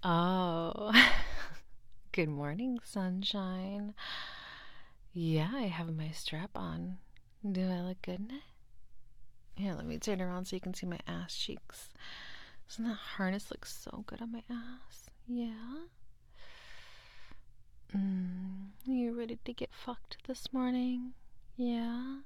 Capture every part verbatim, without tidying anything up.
Oh, good morning, sunshine. Yeah, I have my strap on. Do I look good in it? Here, let me turn around so you can see my ass cheeks. Doesn't that harness look so good on my ass? Yeah? Mm, you ready to get fucked this morning? Yeah?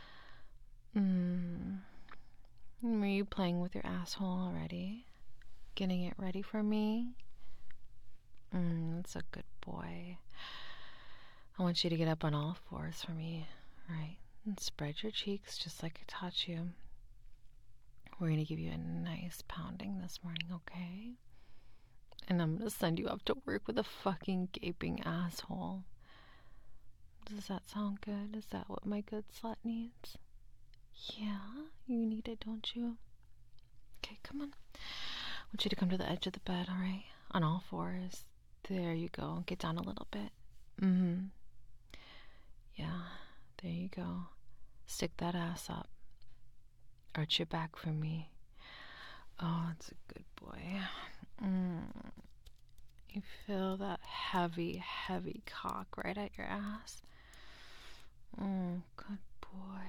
Mm. Were you playing with your asshole already? Getting it ready for me? Mm, that's a good boy. I want you to get up on all fours for me, right? And spread your cheeks just like I taught you. We're going to give you a nice pounding this morning, okay? And I'm going to send you off to work with a fucking gaping asshole. Does that sound good? Is that what my good slut needs? Yeah, you need it, don't you? Okay, come on. I want you to come to the edge of the bed, alright? On all fours. There you go. Get down a little bit. Mm-hmm. Yeah, there you go. Stick that ass up. Arch your back for me. Oh, it's a good boy. Mm. You feel that heavy, heavy cock right at your ass? Oh, good boy.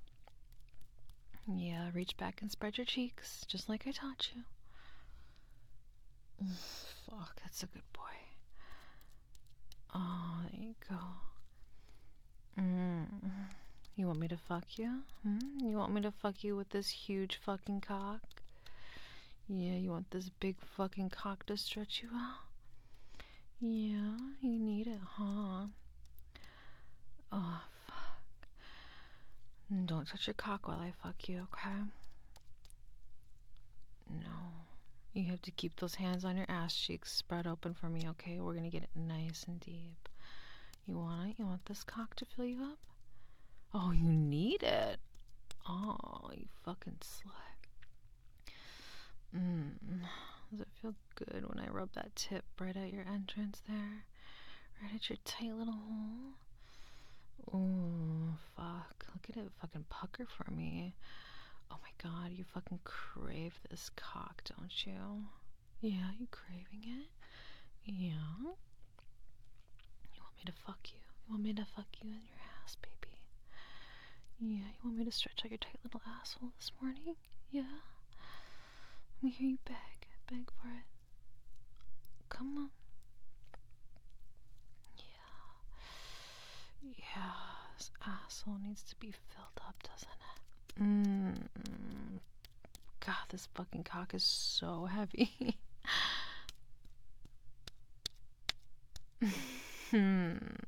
Yeah, reach back and spread your cheeks, just like I taught you. Fuck, that's a good boy. Oh, there you go. Mm. You want me to fuck you? Hmm? You want me to fuck you with this huge fucking cock? Yeah, you want this big fucking cock to stretch you out? Yeah, you need it, huh? Oh, fuck. Don't touch your cock while I fuck you, okay? No. You have to keep those hands on your ass cheeks spread open for me, okay? We're gonna get it nice and deep. You want it? You want this cock to fill you up? Oh, you need it? Oh, you fucking slut. Mmm. Does it feel good when I rub that tip right at your entrance there? Right at your tight little hole? Oh, fuck. Look at it fucking pucker for me. Oh my god, you fucking crave this cock, don't you? Yeah, you craving it? Yeah. You want me to fuck you? You want me to fuck you in your ass, baby? Yeah, you want me to stretch out your tight little asshole this morning? Yeah? Let me hear you beg. Beg for it. Come on. Yeah. Yeah, this asshole needs to be filled up, doesn't it? Mmm. God, this fucking cock is so heavy. Hmm.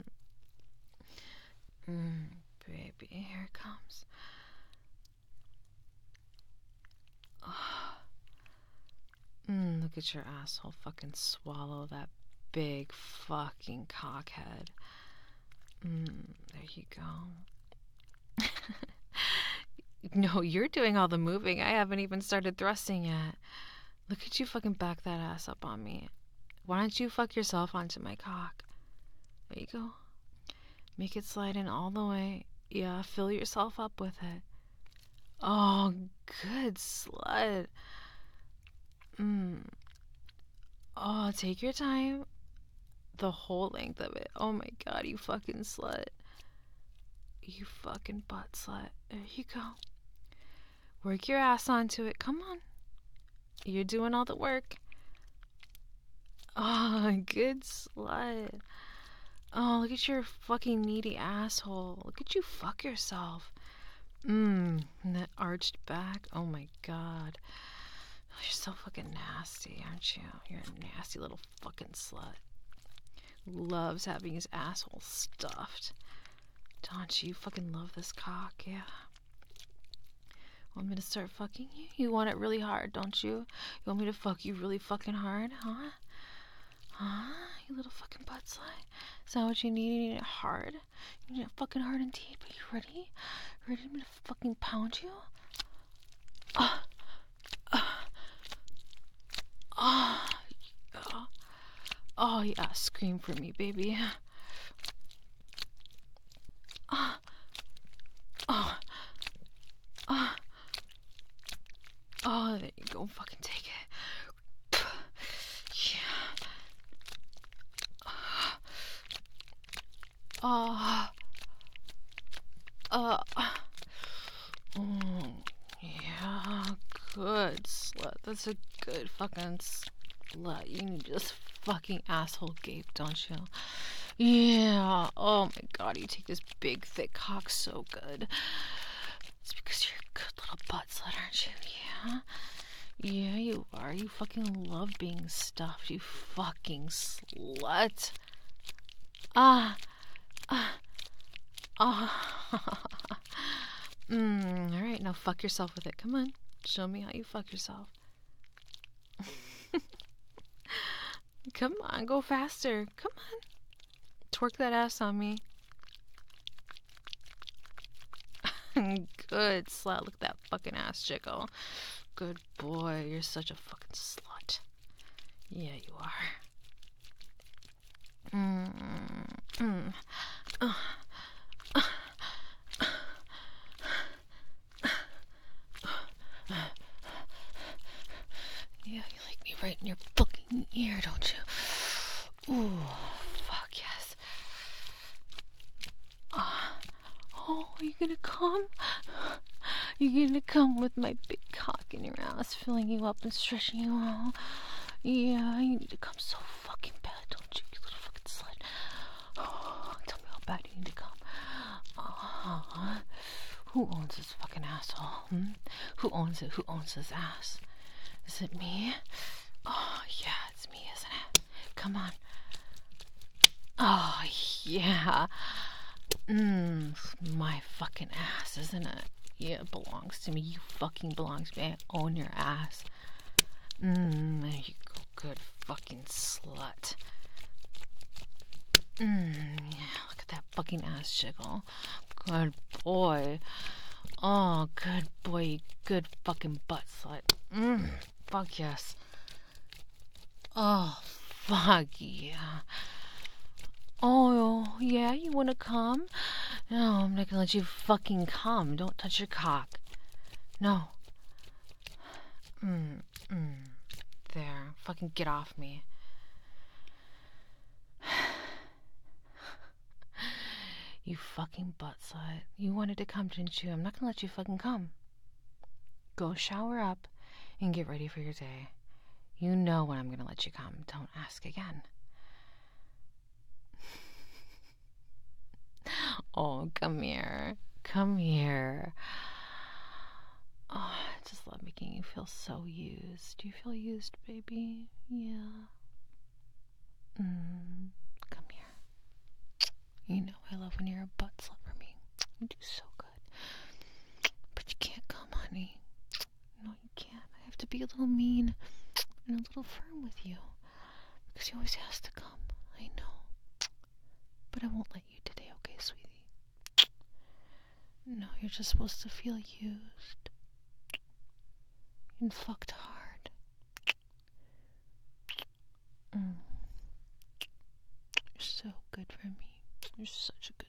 Mm, baby, here it comes. Oh. Mm, look at your asshole fucking swallow that big fucking cockhead. Mm, there you go. No, you're doing all the moving. I haven't even started thrusting yet. Look at you fucking back that ass up on me. Why don't you fuck yourself onto my cock? There you go. Make it slide in all the way. Yeah, fill yourself up with it. Oh, good slut. Mm. Oh, take your time. The whole length of it. Oh my god, you fucking slut. You fucking butt slut. There you go. Work your ass onto it. Come on. You're doing all the work. Oh, good slut. Oh, look at your fucking needy asshole. Look at you fuck yourself. Mmm, that arched back. Oh my god. Oh, you're so fucking nasty, aren't you? You're a nasty little fucking slut. Loves having his asshole stuffed. Don't you fucking love this cock? Yeah. Want me to start fucking you? You want it really hard, don't you? You want me to fuck you really fucking hard, huh? Huh? You little fucking butt slut? Is that what you need? You need it hard? You need it fucking hard and deep? Are you ready? Ready for me to fucking pound you? Ah! Ah! Ah! Oh, oh yeah, scream for me, baby. Ah! Oh! Ah! Oh, there you go. Fucking take it. Yeah. That's a good fucking slut. You need this fucking asshole gape, don't you? Yeah. Oh my god, you take this big, thick cock so good. It's because you're a good little butt slut, aren't you? Yeah? Yeah, you are. You fucking love being stuffed, you fucking slut. Ah. Ah. Ah. mm, Alright, now fuck yourself with it. Come on. Show me how you fuck yourself. Come on, go faster. Come on. Twerk that ass on me. Good slut. Look at that fucking ass jiggle. Good boy. You're such a fucking slut. Yeah, you are. Mm, mm. Uh, uh, yeah, you like me right in your fucking ear, don't you? Ooh, fuck yes. Uh, oh, are you gonna come? You gonna come with my big cock in your ass, filling you up and stretching you out? Yeah, you need to come so fucking bad, don't you, you little fucking slut? Oh, tell me how bad you need to come. Uh-huh. Who owns this fucking asshole? Hmm? Who owns it? Who owns this ass? Is it me? Oh, yeah, it's me, isn't it? Come on. Oh, yeah. Mmm, my fucking ass, isn't it? Yeah, it belongs to me. You fucking belongs to me. I own your ass. Mmm, there you go. Good fucking slut. Mmm, yeah, look at that fucking ass jiggle. Good boy. Oh, good boy. Good fucking butt slut. Mmm, fuck yes. Oh, fuck yeah. Oh, yeah, you wanna come? No, I'm not gonna let you fucking come. Don't touch your cock. No. Mm, mm. There. Fucking get off me. You fucking butt slut. You wanted to come, didn't you? I'm not gonna let you fucking come. Go shower up and get ready for your day. You know when I'm gonna let you come. Don't ask again. Oh, come here. Come here. Oh, I just love making you feel so used. Do you feel used, baby? Yeah. Mm, come here. You know I love when you're a butt slut for me. You do so good. But you can't come, honey. No, you can't. I have to be a little mean and a little firm with you. Because he always has to come. I know. But I won't let you today, okay, sweetie? No, you're just supposed to feel used. And fucked hard. Mm. You're so good for me. You're such a good